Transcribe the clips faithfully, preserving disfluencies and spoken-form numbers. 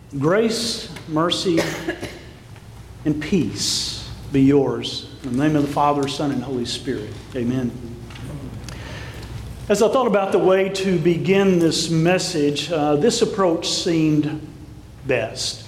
Grace, mercy, and peace be yours. In the name of the Father, Son, and Holy Spirit. Amen. As I thought about the way to begin this message, uh, this approach seemed best.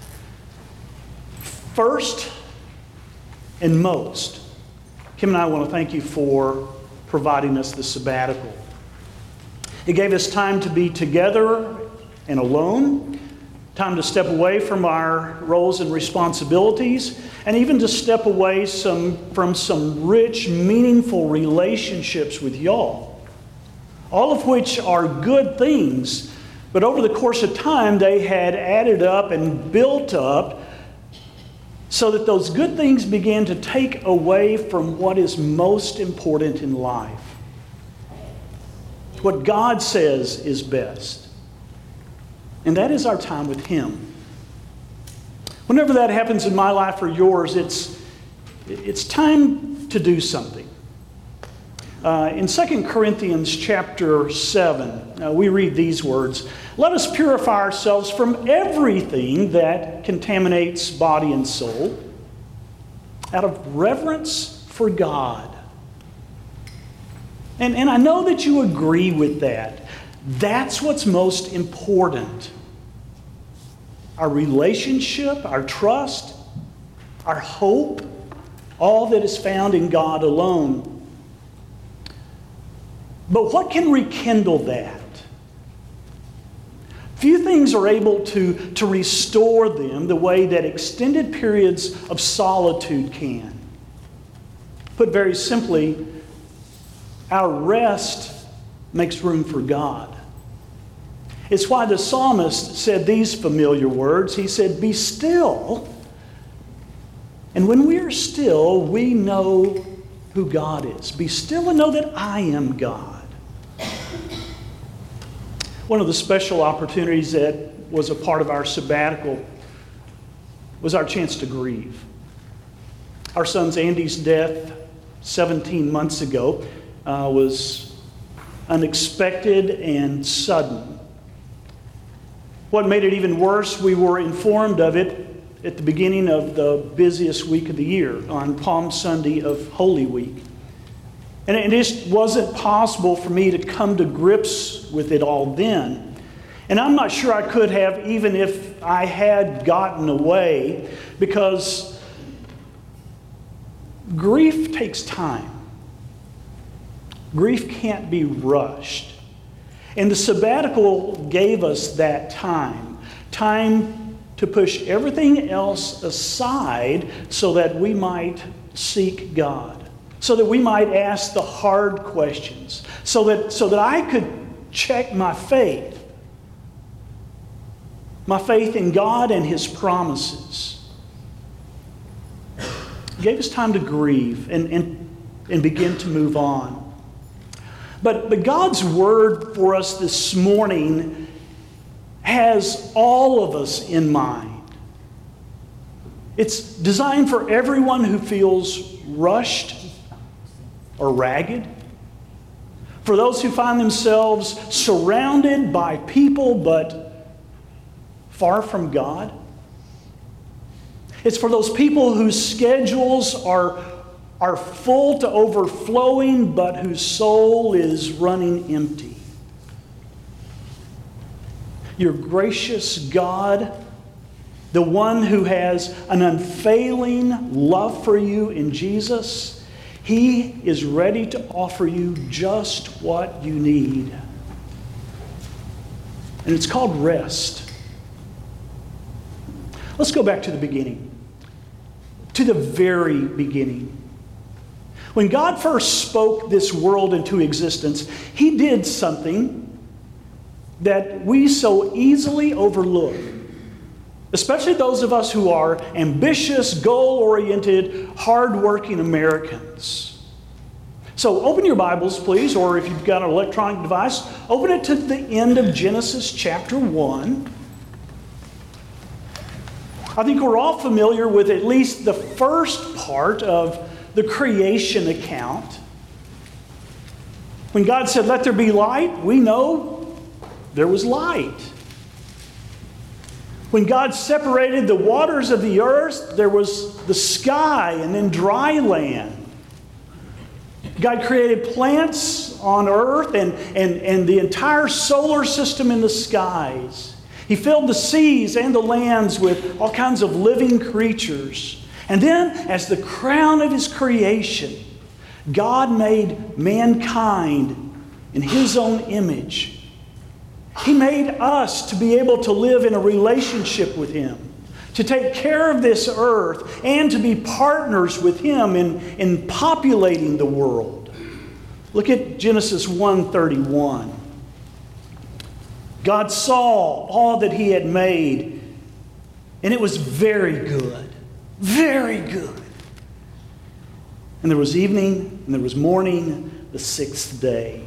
First and most, Kim and I want to thank you for providing us the sabbatical. It gave us time to be together and alone, time to step away from our roles and responsibilities, and even to step away some, from some rich, meaningful relationships with y'all. All of which are good things, but over the course of time, they had added up and built up so that those good things began to take away from what is most important in life. What God says is best. And that is our time with Him. Whenever that happens in my life or yours, it's, it's time to do something. Uh, in Second Corinthians chapter seven, uh, we read these words, "Let us purify ourselves from everything that contaminates body and soul, out of reverence for God." And, and I know that you agree with that. That's what's most important. Our relationship, our trust, our hope, all that is found in God alone. But what can rekindle that? Few things are able to, to restore them the way that extended periods of solitude can. Put very simply, our rest makes room for God. It's why the psalmist said these familiar words. He said, "Be still." And when we are still, we know who God is. Be still and know that I am God. One of the special opportunities that was a part of our sabbatical was our chance to grieve. Our son's Andy's death seventeen months ago uh, was unexpected and sudden. What made it even worse, we were informed of it at the beginning of the busiest week of the year, on Palm Sunday of Holy Week. And it just wasn't possible for me to come to grips with it all then. And I'm not sure I could have, even if I had gotten away, because grief takes time. Grief can't be rushed. And the sabbatical gave us that time. Time to push everything else aside so that we might seek God. So that we might ask the hard questions. So that, so that I could check my faith. My faith in God and His promises. It gave us time to grieve and, and, and begin to move on. But, but God's word for us this morning has all of us in mind. It's designed for everyone who feels rushed or ragged. For those who find themselves surrounded by people but far from God. It's for those people whose schedules are, are full to overflowing but whose soul is running empty. Your gracious God, the one who has an unfailing love for you in Jesus, He is ready to offer you just what you need. And it's called rest. Let's go back to the beginning. To the very beginning. When God first spoke this world into existence, He did something that we so easily overlook. Especially those of us who are ambitious, goal-oriented, hard-working Americans. So open your Bibles, please, or if you've got an electronic device, open it to the end of Genesis chapter one. I think we're all familiar with at least the first part of the creation account. When God said, "Let there be light," we know there was light. When God separated the waters of the earth, there was the sky and then dry land. God created plants on earth and, and, and the entire solar system in the skies. He filled the seas and the lands with all kinds of living creatures. And then, as the crown of His creation, God made mankind in His own image. He made us to be able to live in a relationship with Him, to take care of this earth, and to be partners with Him in, in populating the world. Look at Genesis one thirty-one. God saw all that He had made, and it was very good. Very good. And there was evening, and there was morning, the sixth day.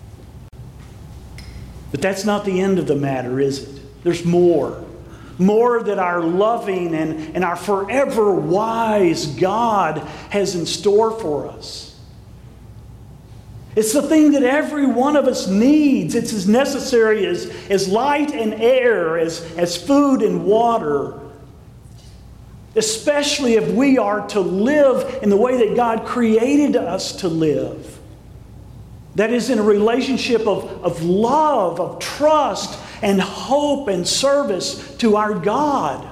But that's not the end of the matter, is it? There's more. More that our loving and, and our forever wise God has in store for us. It's the thing that every one of us needs. It's as necessary as, as light and air, as, as food and water. Especially if we are to live in the way that God created us to live. That is in a relationship of, of love, of trust, and hope and service to our God.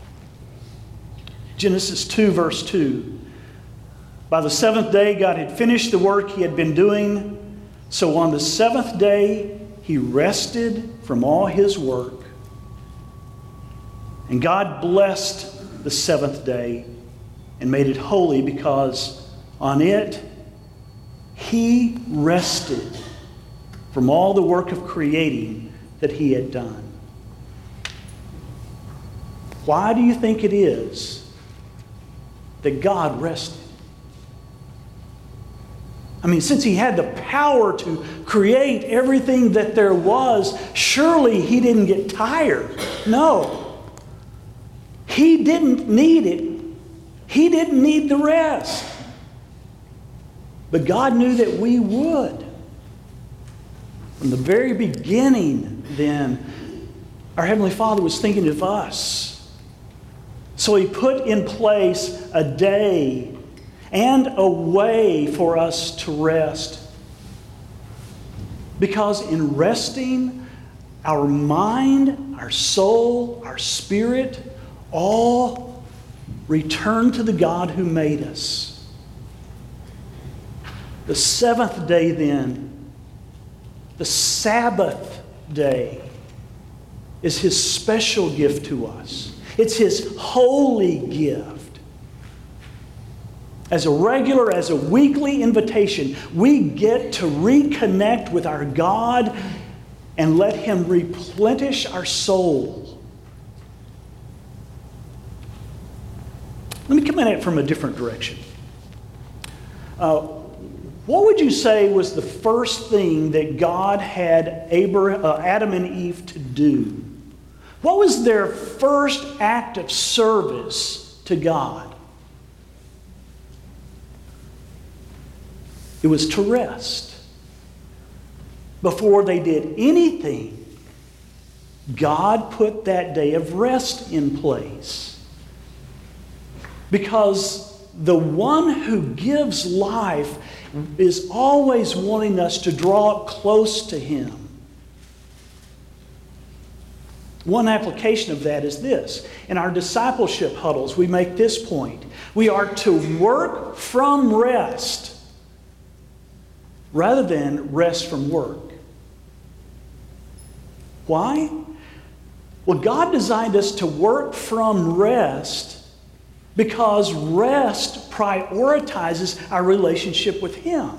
Genesis two, verse two. By the seventh day, God had finished the work He had been doing. So on the seventh day, He rested from all His work. And God blessed the seventh day and made it holy, because on it He rested from all the work of creating that He had done. Why do you think it is that God rested? I mean, since He had the power to create everything that there was, surely He didn't get tired. No. He didn't need it. He didn't need the rest. But God knew that we would. From the very beginning, then, our Heavenly Father was thinking of us. So He put in place a day and a way for us to rest. Because in resting, our mind, our soul, our spirit, all return to the God who made us. The seventh day then, the Sabbath day, is His special gift to us. It's His holy gift. As a regular, as a weekly invitation, we get to reconnect with our God and let Him replenish our soul. Let me come at it from a different direction. Uh, what would you say was the first thing that God had Abraham, uh, Adam and Eve to do? What was their first act of service to God? It was to rest. Before they did anything, God put that day of rest in place. Because the one who gives life is always wanting us to draw up close to Him. One application of that is this. In our discipleship huddles, we make this point. We are to work from rest rather than rest from work. Why? Well, God designed us to work from rest because rest prioritizes our relationship with Him.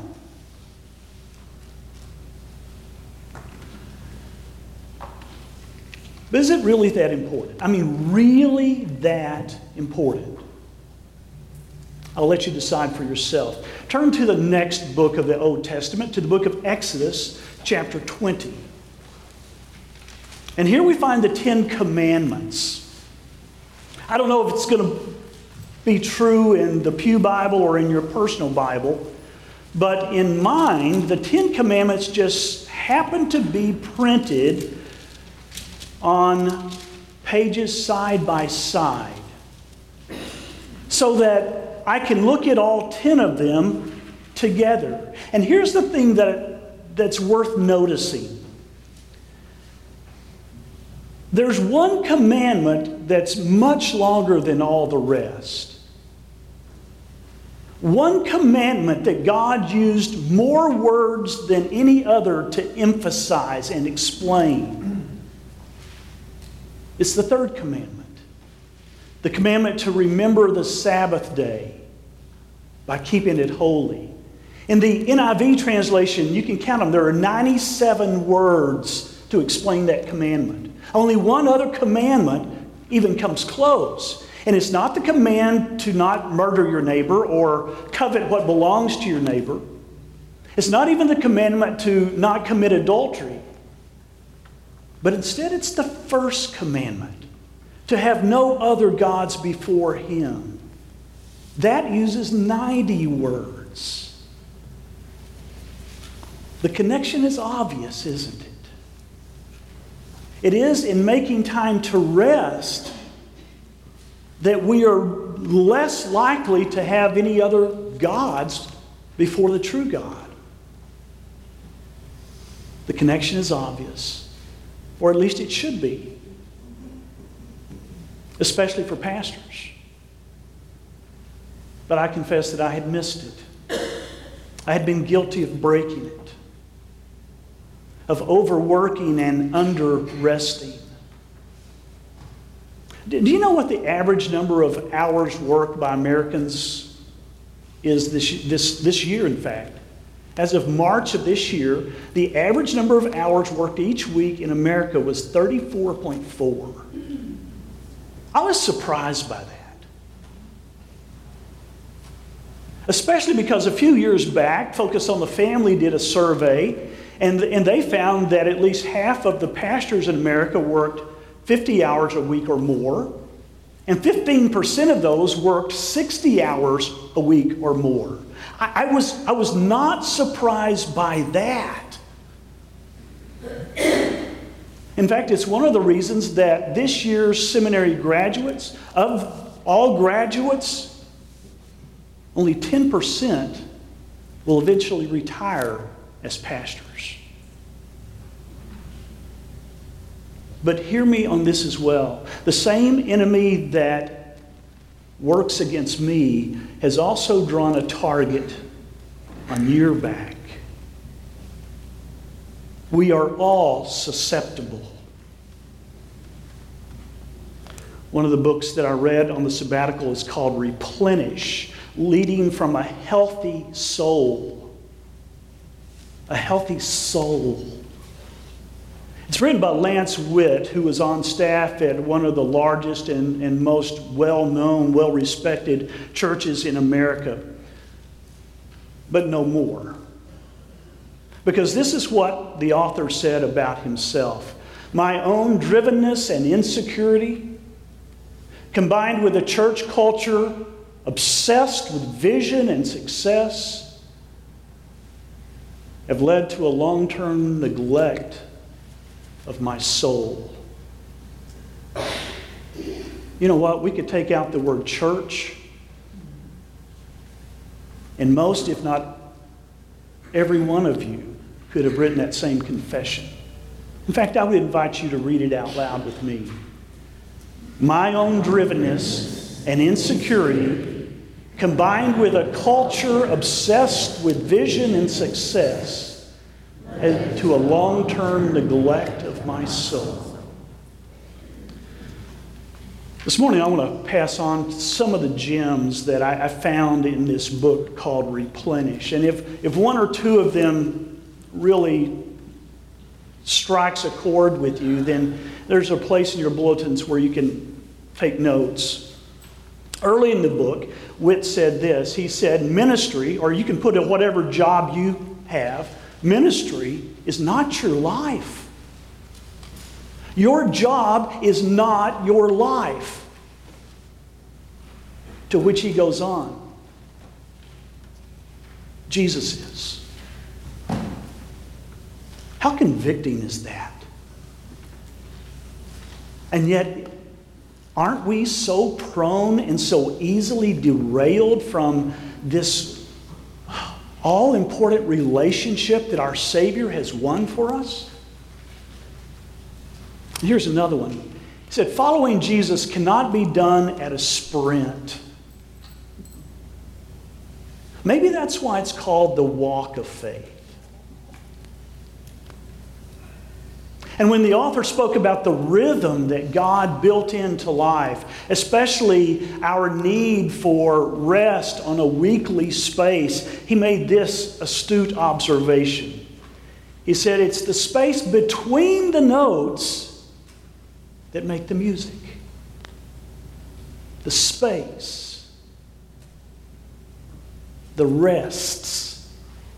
But is it really that important? I mean, really that important? I'll let you decide for yourself. Turn to the next book of the Old Testament, to the book of Exodus, chapter twenty. And here we find the Ten Commandments. I don't know if it's going to be true in the Pew Bible or in your personal Bible, but in mine, the Ten Commandments just happen to be printed on pages side by side so that I can look at all ten of them together. And here's the thing that, that's worth noticing. There's one commandment that's much longer than all the rest. One commandment that God used more words than any other to emphasize and explain. It's the third commandment. The commandment to remember the Sabbath day by keeping it holy. In the N I V translation, you can count them. There are ninety-seven words to explain that commandment. Only one other commandment even comes close. And it's not the command to not murder your neighbor or covet what belongs to your neighbor. It's not even the commandment to not commit adultery. But instead, it's the first commandment, to have no other gods before Him. That uses ninety words. The connection is obvious, isn't it? It is in making time to rest that we are less likely to have any other gods before the true God. The connection is obvious, or at least it should be, especially for pastors. But I confess that I had missed it. I had been guilty of breaking it, of overworking and under-resting. Do you know what the average number of hours worked by Americans is this, this, this year, in fact? As of March of this year, the average number of hours worked each week in America was thirty-four point four. I was surprised by that. Especially because a few years back, Focus on the Family did a survey, and, and they found that at least half of the pastors in America worked fifty hours a week or more, and fifteen percent of those worked sixty hours a week or more. I, I, was, I was not surprised by that. In fact, it's one of the reasons that this year's seminary graduates, of all graduates, only ten percent will eventually retire as pastors. But hear me on this as well. The same enemy that works against me has also drawn a target on your back. We are all susceptible. One of the books that I read on the sabbatical is called Replenish, Leading from a Healthy Soul. A healthy soul. It's written by Lance Witt, who was on staff at one of the largest and, and most well-known, well-respected churches in America. But no more. Because this is what the author said about himself. My own drivenness and insecurity, combined with a church culture obsessed with vision and success, have led to a long-term neglect of my soul. You know what? We could take out the word church, and most, if not every one of you, could have written that same confession. In fact, I would invite you to read it out loud with me. My own drivenness and insecurity, combined with a culture obsessed with vision and success, led to a long-term neglect of my soul. This morning I want to pass on some of the gems that I, I found in this book called Replenish. And if, if one or two of them really strikes a chord with you, then there's a place in your bulletins where you can take notes. Early in the book, Witt said this. He said, ministry, or you can put in whatever job you have, ministry is not your life. Your job is not your life. To which he goes on, Jesus is. How convicting is that? And yet, aren't we so prone and so easily derailed from this all-important relationship that our Savior has won for us? Here's another one. He said, following Jesus cannot be done at a sprint. Maybe that's why it's called the walk of faith. And when the author spoke about the rhythm that God built into life, especially our need for rest on a weekly space, he made this astute observation. He said, it's the space between the notes that make the music. The space. The rests.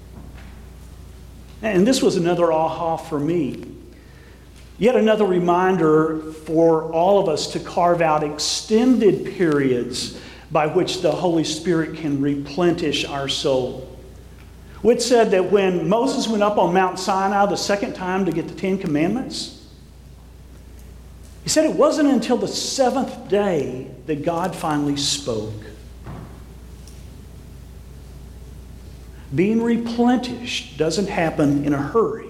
And this was another aha for me. Yet another reminder for all of us to carve out extended periods by which the Holy Spirit can replenish our soul. Whit said that when Moses went up on Mount Sinai the second time to get the Ten Commandments, he said it wasn't until the seventh day that God finally spoke. Being replenished doesn't happen in a hurry.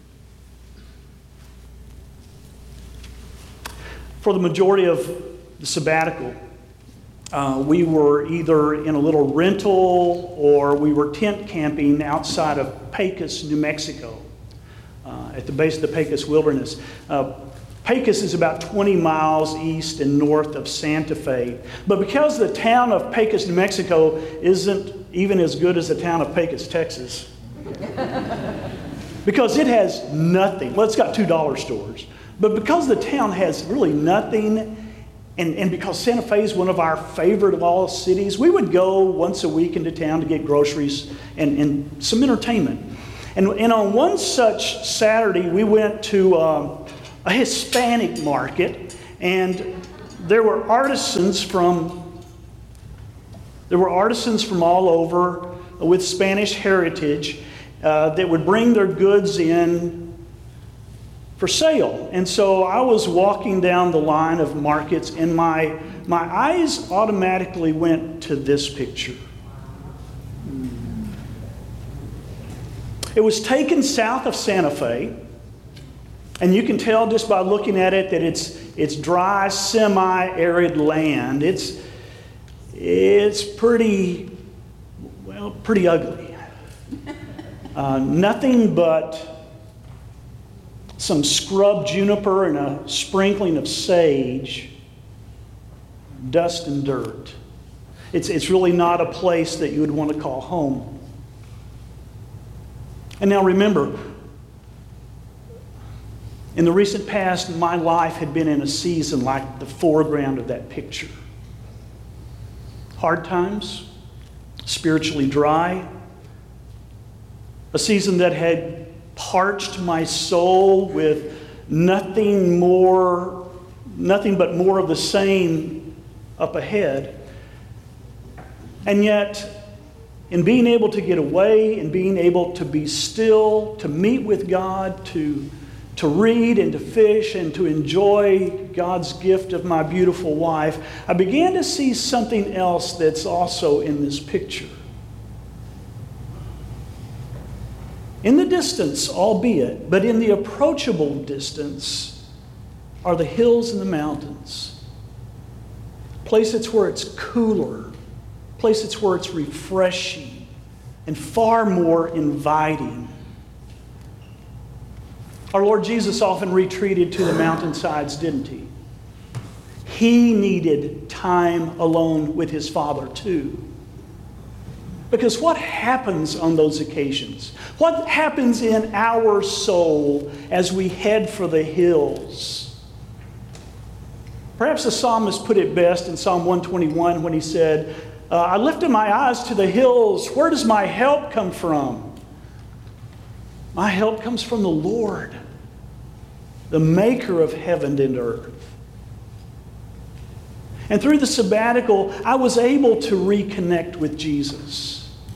For the majority of the sabbatical, uh, we were either in a little rental or we were tent camping outside of Pecos, New Mexico, uh, at the base of the Pecos Wilderness. Uh, Pecos is about twenty miles east and north of Santa Fe. But because the town of Pecos, New Mexico isn't even as good as the town of Pecos, Texas, because it has nothing. Well, it's got two dollar stores. But because the town has really nothing, and, and because Santa Fe is one of our favorite of all cities, we would go once a week into town to get groceries and, and some entertainment. And, and on one such Saturday, we went to um, a Hispanic market, and there were artisans from there were artisans from all over with Spanish heritage uh, that would bring their goods in for sale. And so I was walking down the line of markets, and my my eyes automatically went to this picture. It was taken south of Santa Fe, and you can tell just by looking at it that it's it's dry, semi-arid land. It's it's pretty well pretty ugly. Uh, nothing but some scrub juniper and a sprinkling of sage, dust and dirt. It's, it's really not a place that you would want to call home. And now remember, in the recent past, my life had been in a season like the foreground of that picture. Hard times, spiritually dry, a season that had parched my soul with nothing more, nothing but more of the same up ahead. And yet, in being able to get away, in being able to be still, to meet with God, to, to read and to fish and to enjoy God's gift of my beautiful wife, I began to see something else that's also in this picture. In the distance, albeit, but in the approachable distance, are the hills and the mountains. Places where it's cooler, places where it's refreshing, and far more inviting. Our Lord Jesus often retreated to the mountainsides, didn't he? He needed time alone with his Father too. Because what happens on those occasions? What happens in our soul as we head for the hills? Perhaps the psalmist put it best in Psalm one twenty-one when he said, uh, I lifted my eyes to the hills. Where does my help come from? My help comes from the Lord, the maker of heaven and earth. And through the sabbatical, I was able to reconnect with Jesus.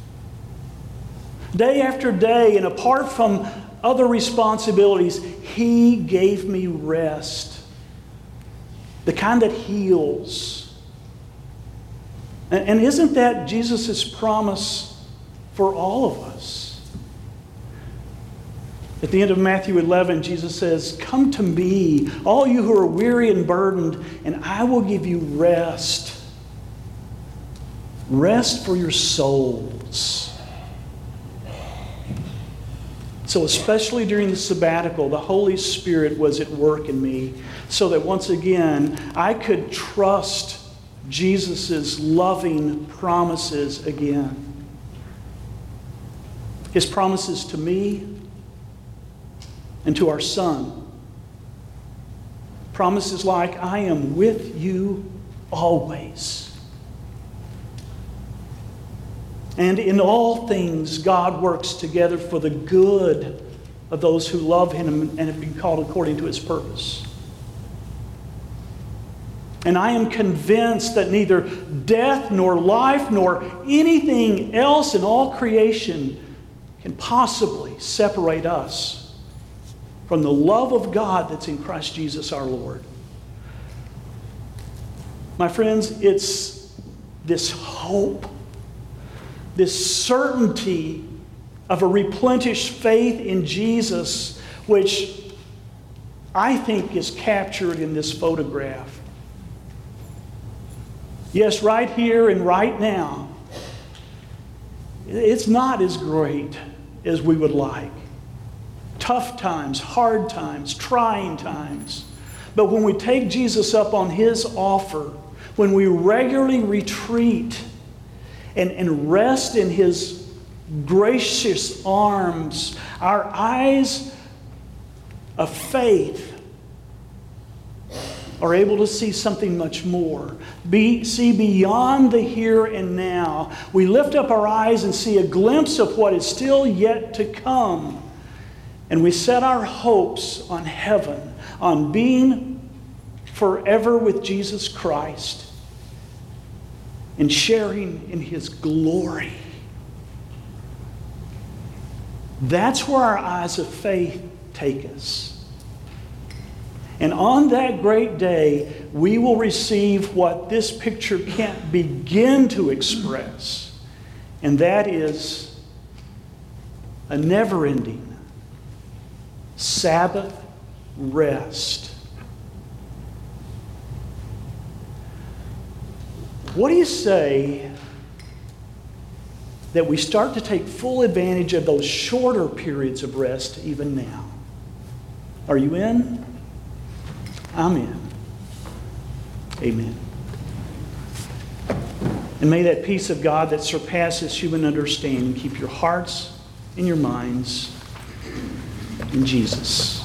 Day after day, and apart from other responsibilities, he gave me rest. the kind that heals. And, and isn't that Jesus' promise for all of us? At the end of Matthew eleven, Jesus says, "Come to me, all you who are weary and burdened, and I will give you rest. Rest for your souls." So especially during the sabbatical, the Holy Spirit was at work in me so that once again I could trust Jesus' loving promises again. His promises to me and to our son. Promises like, "I am with you always." And in all things, God works together for the good of those who love Him and have been called according to His purpose. And I am convinced that neither death nor life nor anything else in all creation can possibly separate us from the love of God that's in Christ Jesus our Lord. My friends, it's this hope, this certainty of a replenished faith in Jesus, which I think is captured in this photograph. Yes, right here and right now, it's not as great as we would like. Tough times, hard times, trying times. But when we take Jesus up on His offer, when we regularly retreat and, and rest in His gracious arms, our eyes of faith are able to see something much more. Be, see beyond the here and now. We lift up our eyes and see a glimpse of what is still yet to come. And we set our hopes on heaven, on being forever with Jesus Christ and sharing in His glory. That's where our eyes of faith take us. And on that great day, we will receive what this picture can't begin to express. And that is a never-ending Sabbath rest. What do you say that we start to take full advantage of those shorter periods of rest even now? Are you in? I'm in. Amen. And may that peace of God that surpasses human understanding keep your hearts and your minds in Jesus.